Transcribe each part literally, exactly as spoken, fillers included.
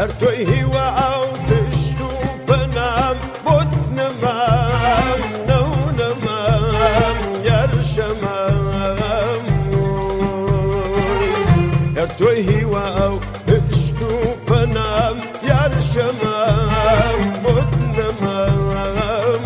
هەر تۆی هیوا ئەو پشت و پەنام بۆت نەمام نەو نەمام یار شەمام هەر تۆی هیوا ئەو پشت و پەنام یار شەمام بۆت نەمام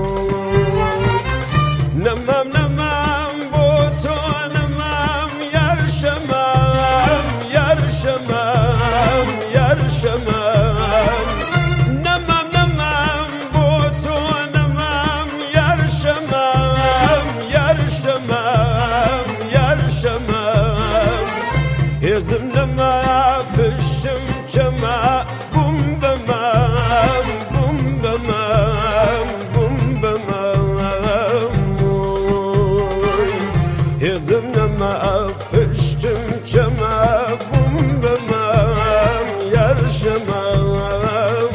نەمام نەمام بۆ تۆ نەمام یار شەمام یار شەمام یار شەمام نەمام نەمام بۆ تۆ نەمام یار شەمام یار شەمام یار شەمام هێزم نەما پشتم چەما بووم بەمام بووم بەمام بووم بەمام هێزم نەما پشتم چەما بووم بەمام یار شەمام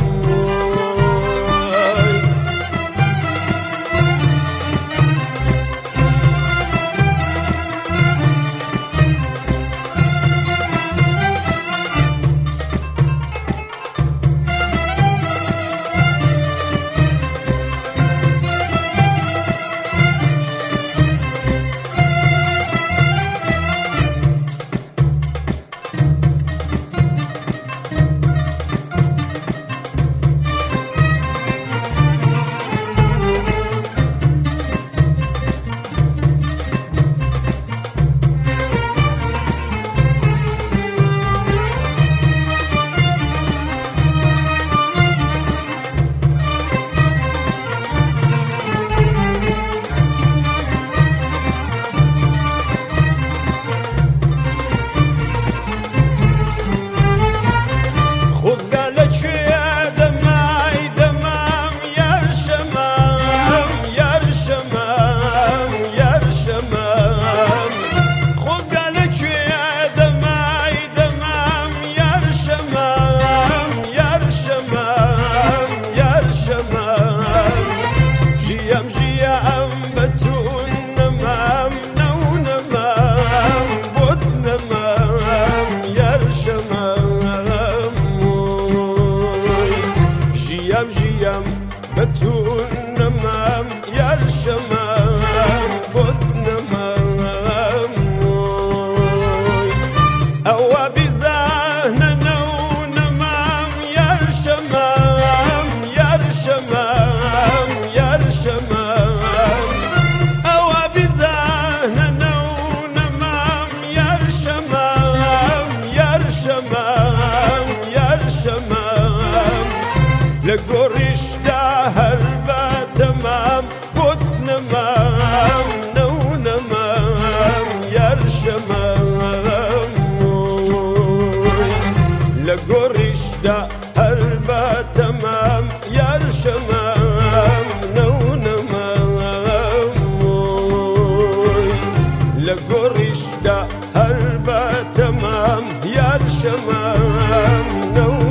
خۆزگا لەکوێیە دەمای دەمام یار شەمام یار شەمام یار شەمام خۆزگا لەکوێیە دەمای دەمام یار شەمام یار شەمام یار شەمام ژیام ژیام بە تۆ نەمام نەو نەمام بۆت نەمام یار شەمام ژیام ژیام بە تۆ نەمام یار شەمام بۆت نەمام ئەوە بیزانە نەو نەمام یار شەمام یار شەمام یار شەمام ئەوە بیزانە نەو نەمام یار شەمام یار شەمام یار شەمام لە گۆڕیشدا هەر بە تەمام بۆت نەمام نەو نەمام یار شەمام لە گۆڕیشدا هەر بە تەمام یار شەمام نەو نەمام لە گۆڕیشدا هەر بە تەمام یار شەمام نەو